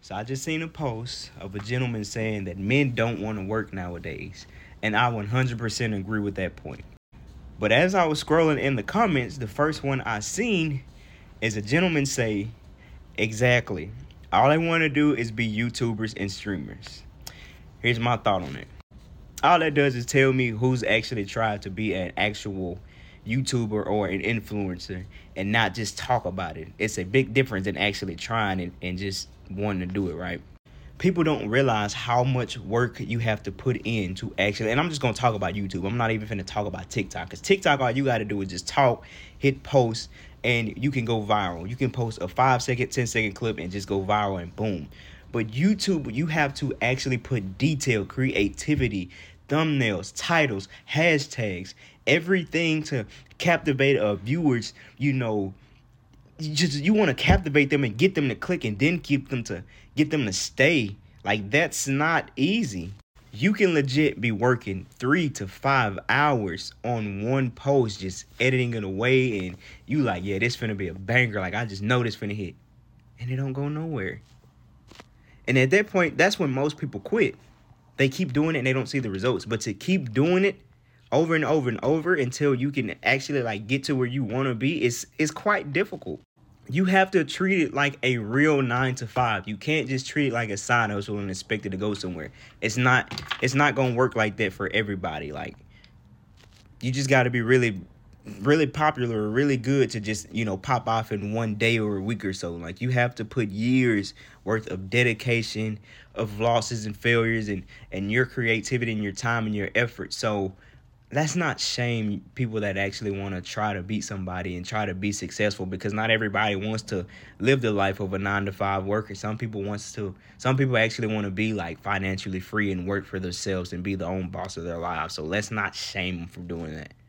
So I just seen a post of a gentleman saying that men don't want to work nowadays. And I 100% agree with that point. But as I was scrolling in the comments, the first one I seen is a gentleman say, exactly. All I want to do is be YouTubers and streamers. Here's my thought on it. All that does is tell me who's actually tried to be an actual YouTuber or an influencer and not just talk about it. It's a big difference than actually trying it and just wanting to do it, right? People don't realize how much work you have to put in to actually, and I'm just going to talk about YouTube. I'm not even finna talk about TikTok, because TikTok, all you got to do is just talk, hit post, and you can go viral. You can post a 5-second, 10-second clip and just go viral and boom. But YouTube, you have to actually put detail, creativity, thumbnails, titles, hashtags, everything to captivate viewers. You want to captivate them and get them to click and then get them to stay. Like, that's not easy. You can legit be working 3 to 5 hours on one post, just editing it away, and you like, yeah, this finna be a banger. Like, I just know this finna hit, and it don't go nowhere. And at that point, that's when most people quit. They keep doing it and they don't see the results. But to keep doing it over and over and over until you can actually like get to where you want to be is quite difficult. You have to treat it like a real 9 to 5. You can't just treat it like a side hustle and expect it to go somewhere. It's not gonna work like that for everybody. Like, you just got to be really, really popular or really good to just, pop off in one day or a week or so. Like, you have to put years worth of dedication, of losses and failures, and your creativity and your time and your effort. So let's not shame people that actually want to try to beat somebody and try to be successful, because not everybody wants to live the life of a 9 to 5 worker. Some people actually want to be like financially free and work for themselves and be the own boss of their lives. So let's not shame them for doing that.